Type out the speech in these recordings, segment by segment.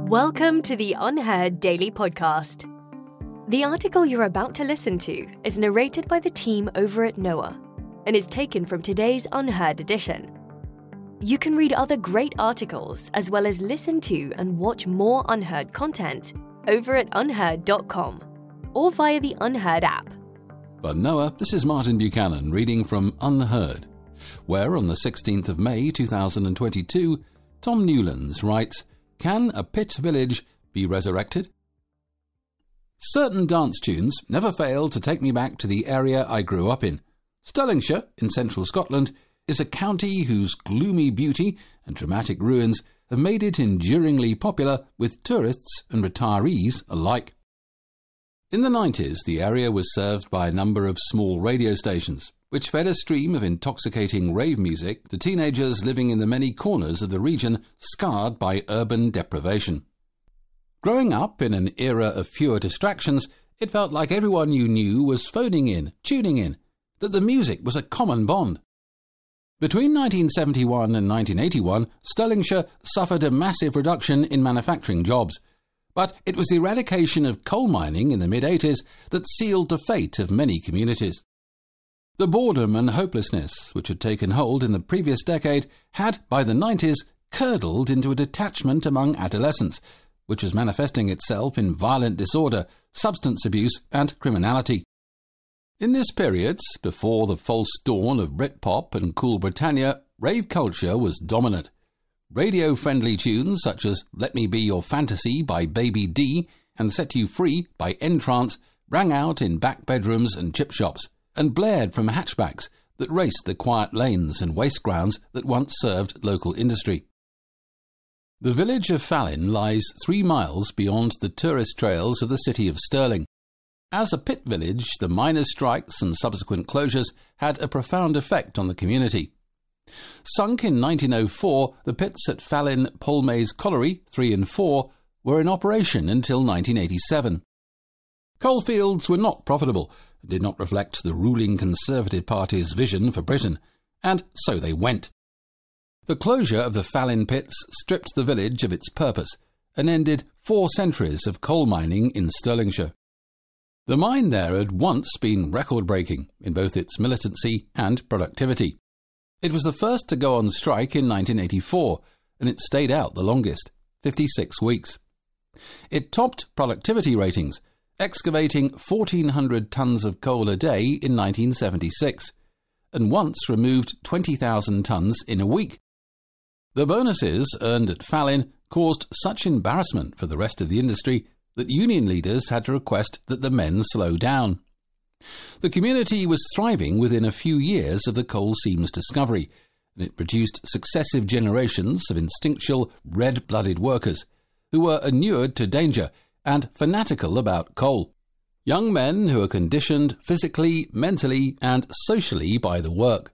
Welcome to the Unheard Daily Podcast. The article you're about to listen to is narrated by the team over at Noah and is taken from today's Unheard edition. You can read other great articles as well as listen to and watch more Unheard content over at unheard.com or via the Unheard app. For Noah, this is Martin Buchanan reading from Unheard, where on the 16th of May 2022, Tom Newlands writes, "Can a pit village be resurrected?" Certain dance tunes never fail to take me back to the area I grew up in. Stirlingshire, in central Scotland, is a county whose gloomy beauty and dramatic ruins have made it enduringly popular with tourists and retirees alike. In the 90s, the area was served by a number of small radio stations, which fed a stream of intoxicating rave music to teenagers living in the many corners of the region scarred by urban deprivation. Growing up in an era of fewer distractions, it felt like everyone you knew was phoning in, tuning in, that the music was a common bond. Between 1971 and 1981, Stirlingshire suffered a massive reduction in manufacturing jobs, but it was the eradication of coal mining in the mid-80s that sealed the fate of many communities. The boredom and hopelessness which had taken hold in the previous decade had, by the 90s, curdled into a detachment among adolescents, which was manifesting itself in violent disorder, substance abuse and criminality. In this period, before the false dawn of Britpop and Cool Britannia, rave culture was dominant. Radio-friendly tunes such as Let Me Be Your Fantasy by Baby D and Set You Free by N-Trance rang out in back bedrooms and chip shops, and blared from hatchbacks that raced the quiet lanes and waste grounds that once served local industry. The village of Fallin lies 3 miles beyond the tourist trails of the city of Stirling. As a pit village, the miners' strikes and subsequent closures had a profound effect on the community. Sunk in 1904, the pits at Fallin Polmaze Colliery 3 and 4 were in operation until 1987. Coalfields were not profitable, did not reflect the ruling Conservative Party's vision for Britain, and so they went. The closure of the Fallin pits stripped the village of its purpose and ended 4 centuries of coal mining in Stirlingshire. The mine there had once been record-breaking in both its militancy and productivity. It was the first to go on strike in 1984, and it stayed out the longest, 56 weeks. It topped productivity ratings, excavating 1,400 tonnes of coal a day in 1976, and once removed 20,000 tonnes in a week. The bonuses earned at Fallin caused such embarrassment for the rest of the industry that union leaders had to request that the men slow down. The community was thriving within a few years of the coal seams discovery, and it produced successive generations of instinctual, red-blooded workers who were inured to danger and fanatical about coal. Young men who were conditioned physically, mentally and socially by the work.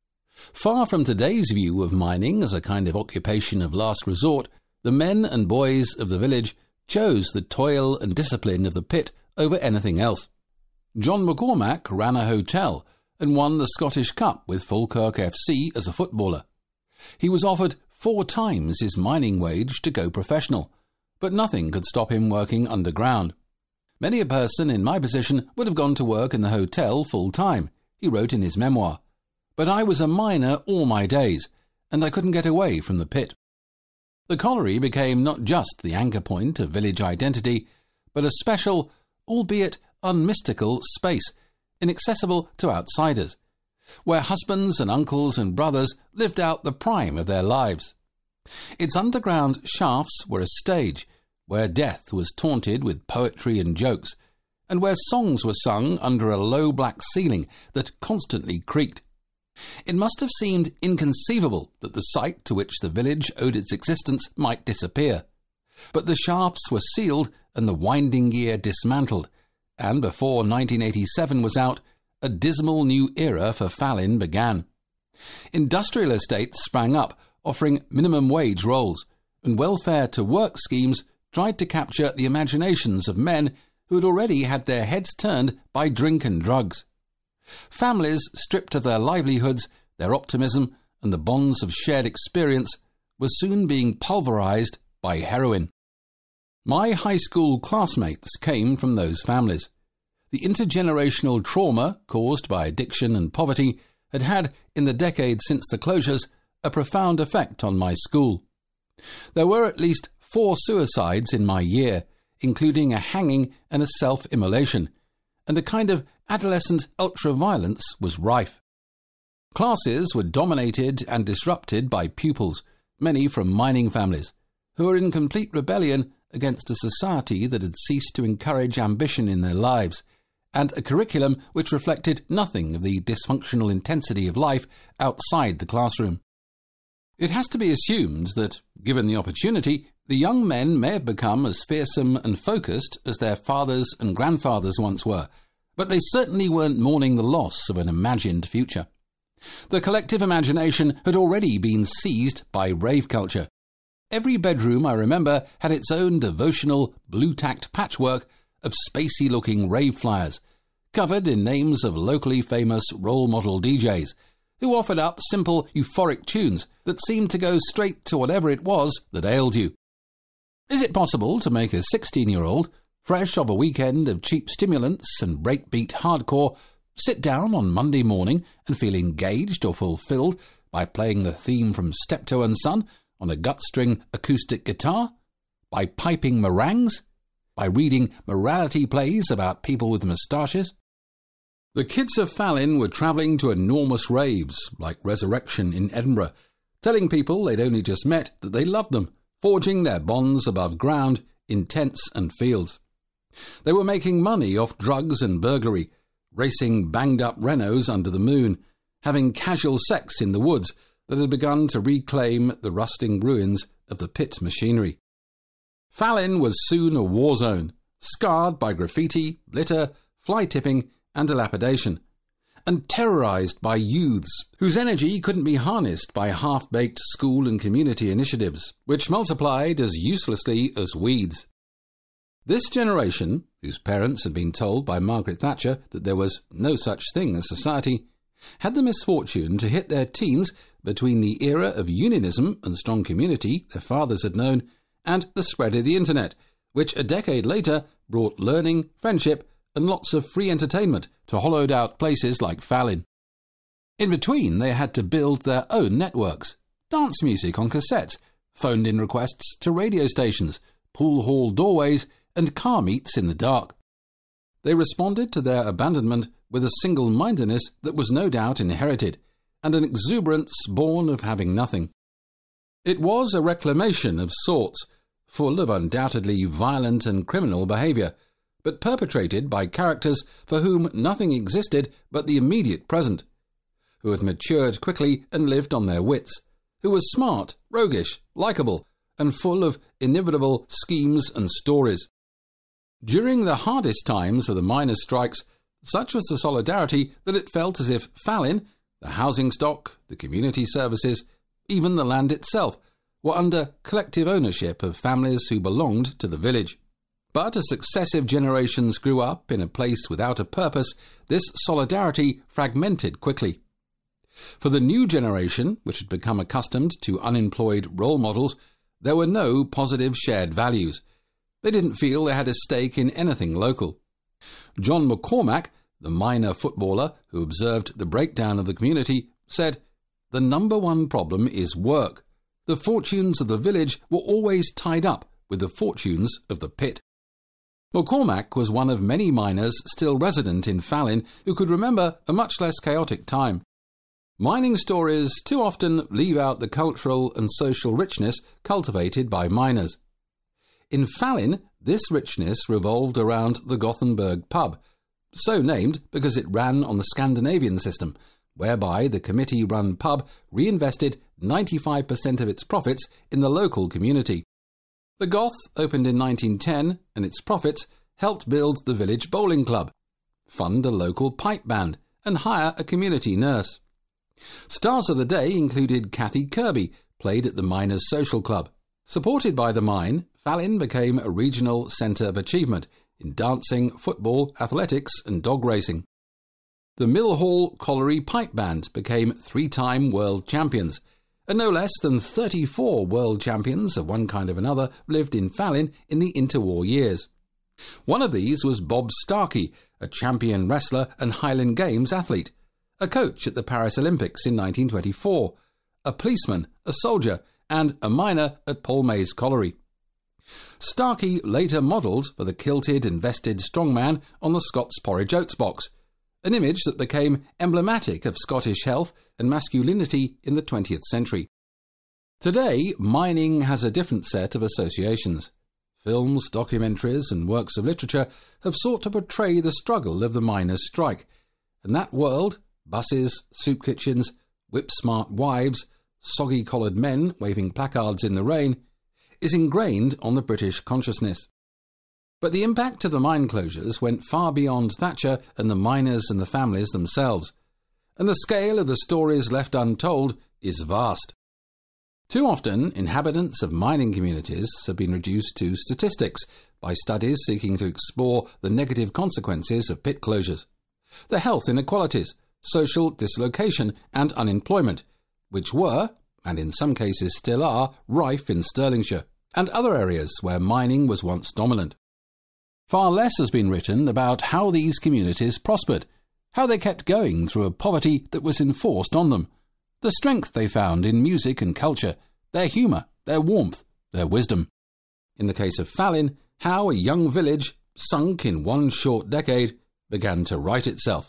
Far from today's view of mining as a kind of occupation of last resort, the men and boys of the village chose the toil and discipline of the pit over anything else. John McCormack ran a hotel and won the Scottish Cup with Falkirk FC as a footballer. He was offered 4 times his mining wage to go professional, but nothing could stop him working underground. Many a person in my position would have gone to work in the hotel full-time, he wrote in his memoir. But I was a miner all my days, and I couldn't get away from the pit. The colliery became not just the anchor point of village identity, but a special, albeit unmystical, space, inaccessible to outsiders, where husbands and uncles and brothers lived out the prime of their lives. Its underground shafts were a stage, where death was taunted with poetry and jokes, and where songs were sung under a low black ceiling that constantly creaked. It must have seemed inconceivable that the site to which the village owed its existence might disappear. But the shafts were sealed and the winding gear dismantled, and before 1987 was out, a dismal new era for Fallin began. Industrial estates sprang up, offering minimum wage roles, and welfare-to-work schemes tried to capture the imaginations of men who had already had their heads turned by drink and drugs. Families stripped of their livelihoods, their optimism, and the bonds of shared experience were soon being pulverized by heroin. My high school classmates came from those families. The intergenerational trauma caused by addiction and poverty had, in the decade since the closures, a profound effect on my school. There were at least 4 suicides in my year, including a hanging and a self-immolation, and a kind of adolescent ultra-violence was rife. Classes were dominated and disrupted by pupils, many from mining families, who were in complete rebellion against a society that had ceased to encourage ambition in their lives, and a curriculum which reflected nothing of the dysfunctional intensity of life outside the classroom. It has to be assumed that, given the opportunity, the young men may have become as fearsome and focused as their fathers and grandfathers once were, but they certainly weren't mourning the loss of an imagined future. The collective imagination had already been seized by rave culture. Every bedroom, I remember, had its own devotional, blue-tacked patchwork of spacey-looking rave flyers, covered in names of locally famous role model DJs, who offered up simple, euphoric tunes that seemed to go straight to whatever it was that ailed you. Is it possible to make a 16-year-old, fresh off a weekend of cheap stimulants and breakbeat hardcore, sit down on Monday morning and feel engaged or fulfilled by playing the theme from Steptoe and Son on a gut-string acoustic guitar? By piping meringues? By reading morality plays about people with moustaches? The kids of Fallin were travelling to enormous raves, like Resurrection in Edinburgh, telling people they'd only just met that they loved them, forging their bonds above ground in tents and fields. They were making money off drugs and burglary, racing banged-up Renaults under the moon, having casual sex in the woods that had begun to reclaim the rusting ruins of the pit machinery. Fallin was soon a war zone, scarred by graffiti, litter, fly-tipping and dilapidation, and terrorised by youths whose energy couldn't be harnessed by half-baked school and community initiatives, which multiplied as uselessly as weeds. This generation, whose parents had been told by Margaret Thatcher that there was no such thing as society, had the misfortune to hit their teens between the era of unionism and strong community their fathers had known and the spread of the internet, which a decade later brought learning, friendship and lots of free entertainment to hollowed-out places like Fallin. In between, they had to build their own networks, dance music on cassettes, phoned-in requests to radio stations, pool hall doorways and car meets in the dark. They responded to their abandonment with a single-mindedness that was no doubt inherited, and an exuberance born of having nothing. It was a reclamation of sorts, full of undoubtedly violent and criminal behaviour, but perpetrated by characters for whom nothing existed but the immediate present, who had matured quickly and lived on their wits, who were smart, roguish, likeable, and full of inimitable schemes and stories. During the hardest times of the miners' strikes, such was the solidarity that it felt as if Fallin, the housing stock, the community services, even the land itself, were under collective ownership of families who belonged to the village. But as successive generations grew up in a place without a purpose, this solidarity fragmented quickly. For the new generation, which had become accustomed to unemployed role models, there were no positive shared values. They didn't feel they had a stake in anything local. John McCormack, the miner footballer who observed the breakdown of the community, said, "The number one problem is work. The fortunes of the village were always tied up with the fortunes of the pit." McCormack was one of many miners still resident in Fallin who could remember a much less chaotic time. Mining stories too often leave out the cultural and social richness cultivated by miners. In Fallin, this richness revolved around the Gothenburg pub, so named because it ran on the Scandinavian system, whereby the committee-run pub reinvested 95% of its profits in the local community. The Goth opened in 1910, and its profits helped build the village bowling club, fund a local pipe band, and hire a community nurse. Stars of the day included Kathy Kirby, played at the Miners' Social Club. Supported by the mine, Fallin became a regional centre of achievement in dancing, football, athletics and dog racing. The Millhall Colliery Pipe Band became 3-time world champions, and no less than 34 world champions of one kind or another lived in Fallin in the interwar years. One of these was Bob Starkey, a champion wrestler and Highland Games athlete, a coach at the Paris Olympics in 1924, a policeman, a soldier, and a miner at Paul May's colliery. Starkey later modelled for the kilted and vested strongman on the Scots porridge oats box, an image that became emblematic of Scottish health and masculinity in the 20th century. Today, mining has a different set of associations. Films, documentaries and works of literature have sought to portray the struggle of the miners' strike, and that world, buses, soup kitchens, whip-smart wives, soggy-collared men waving placards in the rain, is ingrained on the British consciousness. But the impact of the mine closures went far beyond Thatcher and the miners and the families themselves, and the scale of the stories left untold is vast. Too often, inhabitants of mining communities have been reduced to statistics by studies seeking to explore the negative consequences of pit closures, the health inequalities, social dislocation and unemployment, which were, and in some cases still are, rife in Stirlingshire, and other areas where mining was once dominant. Far less has been written about how these communities prospered, how they kept going through a poverty that was enforced on them, the strength they found in music and culture, their humour, their warmth, their wisdom. In the case of Fallin, how a young village, sunk in one short decade, began to right itself.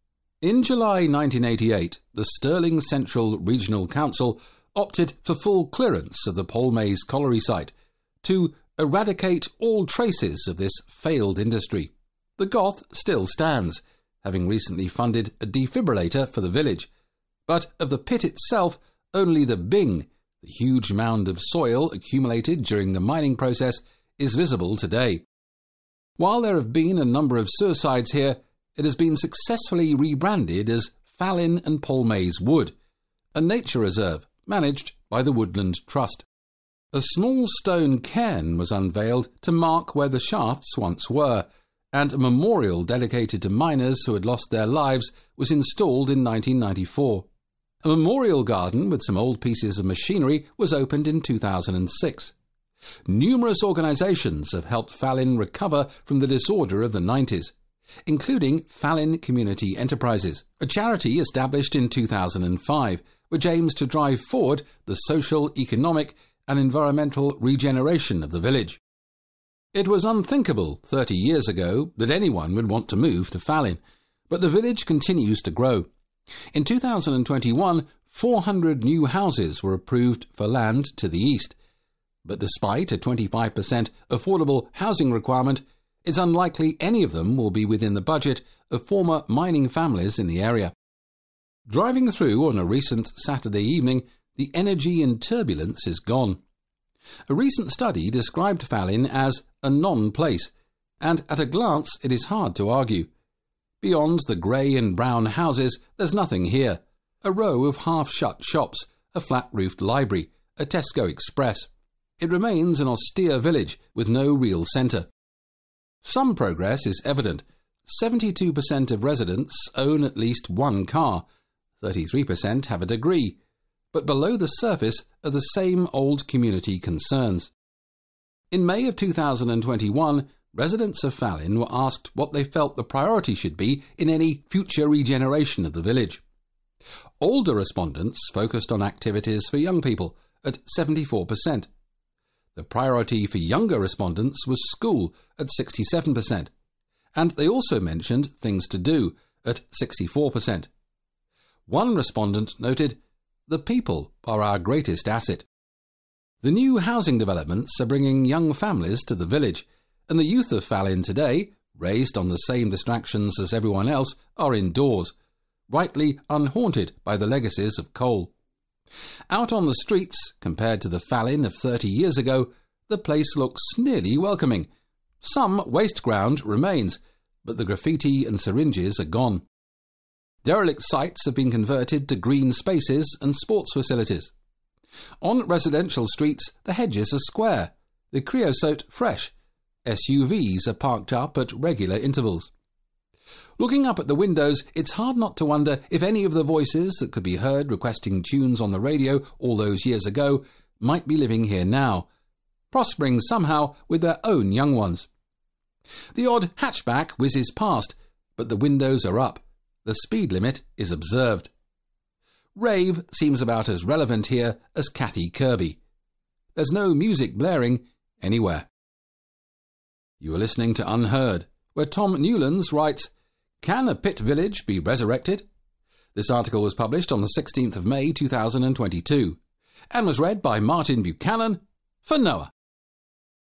In July 1988, the Stirling Central Regional Council opted for full clearance of the Paul May's colliery site to eradicate all traces of this failed industry. The Goth still stands, having recently funded a defibrillator for the village, but of the pit itself, only the Bing, the huge mound of soil accumulated during the mining process, is visible today. While there have been a number of suicides here, it has been successfully rebranded as Fallin and Paul May's Wood, a nature reserve managed by the Woodland Trust. A small stone cairn was unveiled to mark where the shafts once were, and a memorial dedicated to miners who had lost their lives was installed in 1994. A memorial garden with some old pieces of machinery was opened in 2006. Numerous organisations have helped Fallin recover from the disorder of the 90s, including Fallin Community Enterprises, a charity established in 2005, which aims to drive forward the social, economic and environmental regeneration of the village. It was unthinkable 30 years ago that anyone would want to move to Fallin, but the village continues to grow. In 2021, 400 new houses were approved for land to the east, but despite a 25% affordable housing requirement, it's unlikely any of them will be within the budget of former mining families in the area. Driving through on a recent Saturday evening, the energy and turbulence is gone. A recent study described Fallin as a non-place, and at a glance it is hard to argue. Beyond the grey and brown houses, there's nothing here. A row of half-shut shops, a flat-roofed library, a Tesco Express. It remains an austere village with no real centre. Some progress is evident. 72% of residents own at least one car, 33% have a degree, but below the surface are the same old community concerns. In May of 2021, residents of Fallin were asked what they felt the priority should be in any future regeneration of the village. Older respondents focused on activities for young people at 74%. The priority for younger respondents was school at 67%, and they also mentioned things to do at 64%. One respondent noted, "The people are our greatest asset." The new housing developments are bringing young families to the village, and the youth of Fallin today, raised on the same distractions as everyone else, are indoors, rightly unhaunted by the legacies of coal. Out on the streets, compared to the Fallin of 30 years ago, the place looks nearly welcoming. Some waste ground remains, but the graffiti and syringes are gone. Derelict sites have been converted to green spaces and sports facilities. On residential streets, the hedges are square, the creosote fresh. SUVs are parked up at regular intervals. Looking up at the windows, it's hard not to wonder if any of the voices that could be heard requesting tunes on the radio all those years ago might be living here now, prospering somehow with their own young ones. The odd hatchback whizzes past, but the windows are up. The speed limit is observed. Rave seems about as relevant here as Kathy Kirby. There's no music blaring anywhere. You are listening to Unheard, where Tom Newlands writes, "Can a pit village be resurrected?" This article was published on the 16th of May 2022 and was read by Martin Buchanan for Noah.